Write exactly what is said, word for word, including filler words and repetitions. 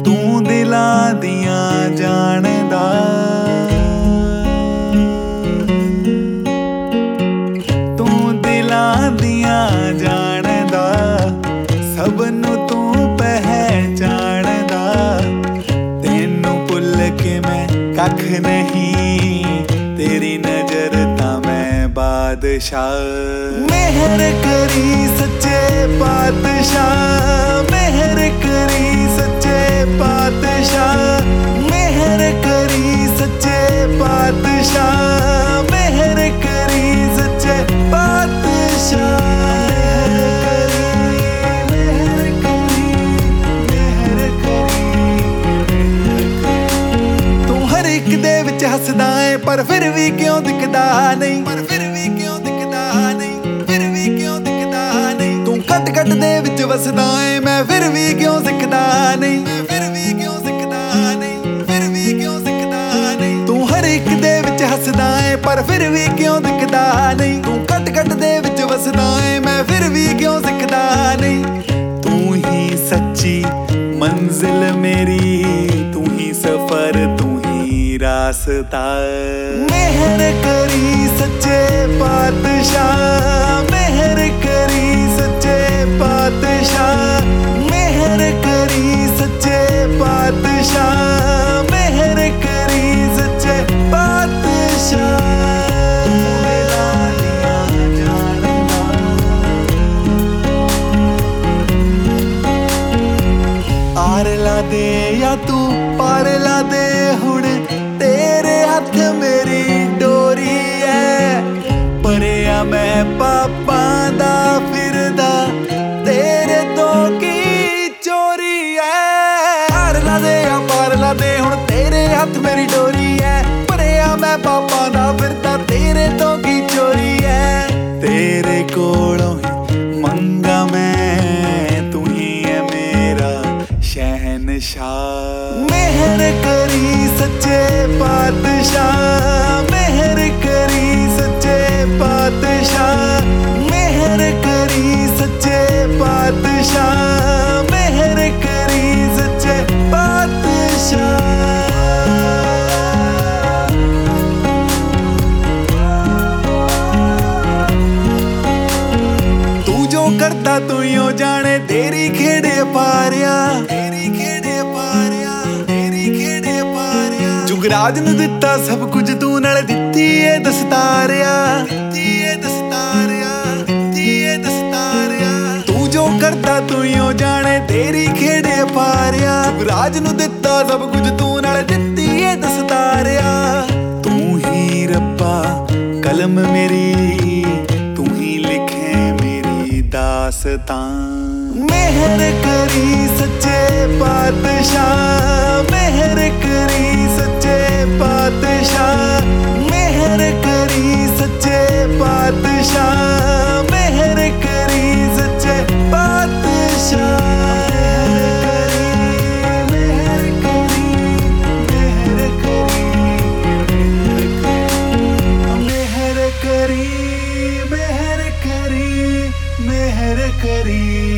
ਤੂੰ ਦਿਲਾਂ ਦੀਆਂ ਜਾਣਦਾ, ਤੂੰ ਦਿਲਾਂ ਦੀਆਂ ਜਾਣਦਾ, ਸਭ ਨੂੰ ਤੂੰ ਪਹਿਚਾਣਦਾ। ਤੈਨੂੰ ਭੁੱਲ ਕੇ ਮੈਂ ਕੱਖ ਨਹੀਂ, ਤੇਰੀ ਨਜ਼ਰ ਤਾਂ ਮੈਂ ਬਾਦਸ਼ਾਹ। ਮਿਹਰ ਕਰੀ ਸੱਚੇ ਪਾਤਸ਼ਾਹ, ਮਿਹਰ ਕਰੀ ਸੱਚੇ ਪਾਤਸ਼ਾਹ, ਮਿਹਰ ਕਰੀ ਸੱਚੇ ਪਾਤਸ਼ਾਹ, ਮਿਹਰ ਕਰੀ ਸੱਚੇ ਪਾਤਸ਼ਾਹ। ਹੱਸਦਾ ਏ ਪਰ ਫਿਰ ਵੀ ਕਿਉਂ ਦਿਖਦਾ ਨਹੀਂ, ਪਰ ਫਿਰ ਵੀ ਕਿਉਂ ਦਿਖਦਾ ਨਹੀਂ, ਫਿਰ ਵੀ ਕਿਉਂ ਦਿਖਦਾ ਨਹੀਂ। ਤੂੰ ਕੱਟ ਕੱਟ ਦੇ ਵਿੱਚ ਵਸਦਾ ਏ, ਮੈਂ ਫਿਰ ਵੀ ਕਿਉਂ ਸਿੱਖਦਾ ਨਹੀਂ, ਮੈਂ ਫਿਰ ਵੀ ਕਿਉਂ ਸਿੱਖਦਾ ਨਹੀਂ, ਫਿਰ ਵੀ ਕਿਉਂ ਸਿੱਖਦਾ ਨਹੀਂ। ਤੂੰ ਹਰ ਇੱਕ ਦੇ ਵਿੱਚ ਹੱਸਦਾ ਏ ਪਰ ਫਿਰ ਵੀ ਕਿਉਂ ਦਿਖਦਾ ਨਹੀਂ। ਤੂੰ ਕੱਟ ਕੱਟ ਦੇ ਵਿੱਚ ਵਸਦਾ ਏ, ਮੈਂ ਫਿਰ ਵੀ ਕਿਉਂ ਸਿੱਖਦਾ ਨਹੀਂ। ਤੂੰ ਹੀ ਸੱਚੀ ਮੰਜ਼ਿਲ ਮੇਰੀ, ਤੂੰ ਹੀ ਸਫ਼ਰ, ਤੂੰ ਰਾਸਤਾ। ਮਿਹਰ ਕਰੀ ਸੱਚੇ ਪਾਤਸ਼ਾਹ, ਮਿਹਰ ਕਰੀ ਸੱਚੇ ਪਾਤਸ਼ਾਹ, ਮਿਹਰ ਕਰੀ ਸੱਚੇ ਪਾਤਸ਼ਾਹ, ਮਿਹਰ ਕਰੀ ਸੱਚੇ ਪਾਤਸ਼ਾਹ। ਆਰ ਲਾ ਦੇ ਜਾਂ ਤੂੰ ਪਾਰ ਲਾ ਦੇ, ਹੁਣ ਤੇਰੇ ਹੱਥ ਮੇਰੀ ਡੋਰੀ ਐ। ਪਰਿਆ ਮੈਂ ਪਾਪਾਂ ਦਾ ਫਿਰਦਾ, ਤੇਰੇ ਤੋਂ ਕੀ ਚੋਰੀ ਐ। ਆਰ ਲਾ ਦੇ ਜਾਂ ਪਾਰ ਲਾ ਦੇ, ਹੁਣ ਤੇਰੇ ਹੱਥ ਮੇਰੀ ਡੋਰੀ ਐ। ਪਰਿਆ ਮੈਂ ਪਾਪਾਂ ਦਾ ਫਿਰਦਾ, ਤੇਰੇ ਤੋਂ ਕੀ ਚੋਰੀ ਐ। ਤੇਰੇ ਕੋਲੋਂ ਹੀ ਮੰਗਾ ਮੈਂ, ਤੂੰ ਹੀ ਐ ਮੇਰਾ ਸ਼ਹਿਨਸ਼ਾਹ। ਮਿਹਰ ਕਰੀ ਸੱਚੇ ਪਾਤਸ਼ਾਹ, ਮਿਹਰ ਕਰੀ ਸੱਚੇ ਪਾਤਸ਼ਾਹ, ਮਿਹਰ ਕਰੀ ਸੱਚੇ ਪਾਤਸ਼ਾਹ, ਮਿਹਰ ਕਰੀ ਸੱਚੇ ਪਾਤਸ਼ਾਹ। ਤੂੰ ਜੋ ਕਰਦਾ ਤੂੰ ਯੋ ਜਾਣੇ, ਤੇਰੀ ਖੇਡ ਪਾਰਿਆ, ਤੇਰੀ ਖੇਡ ਪਾਰਿਆ, ਤੇਰੀ ਖੇਡ ਪਾਰਿਆ। ਜੁਗਰਾਜ ਨੂੰ ਦਿੱਤਾ ਸਭ ਕੁਝ ਤੂੰ, ਨਾਲ ਦਿੱਤੀ ਏ ਦਸਤਾਰਿਆ, ਦਿੱਤੀ ਏ ਦਸਤਾਰਿਆ, ਦਿੱਤੀ ਏ ਦਸਤਾਰਿਆ। ਤੂੰ ਜੋ ਕਰਦਾ ਤੂੰ ਯੋ ਜਾਣੇ, ਤੇਰੀ ਖੇਡ ਪਾਰਿਆ। ਜੁਗਰਾਜ ਨੂੰ ਦਿੱਤਾ ਸਭ ਕੁਝ ਤੂੰ, ਨਾਲ ਦਿੱਤੀ ਏ ਦਸਤਾਰਿਆ। ਤੂੰ ਹੀ ਰੱਬਾ ਕਲਮ ਮੇਰੀ, ਤੂੰ ਹੀ ਲਿਖੇ ਮੇਰੀ ਦਾਸਤਾਂ। ਮਿਹਰ ਕਰੀ ਸੱਚੇ ਪਾਤਸ਼ਾਹ, ਮਿਹਰ ਕਰੀ ਸੱਚੇ ਪਾਤਸ਼ਾਹ, ਮਿਹਰ ਕਰੀ ਸੱਚੇ ਪਾਤਸ਼ਾਹ, ਮਿਹਰ ਕਰੀ ਸੱਚੇ ਪਾਤਸ਼ਾਹ। ਮਿਹਰ ਕਰੀ, ਮਿਹਰ ਕਰੀ, ਮਿਹਰ ਕਰੀ, ਮਿਹਰ ਕਰੀ, ਮਿਹਰ ਕਰੀ।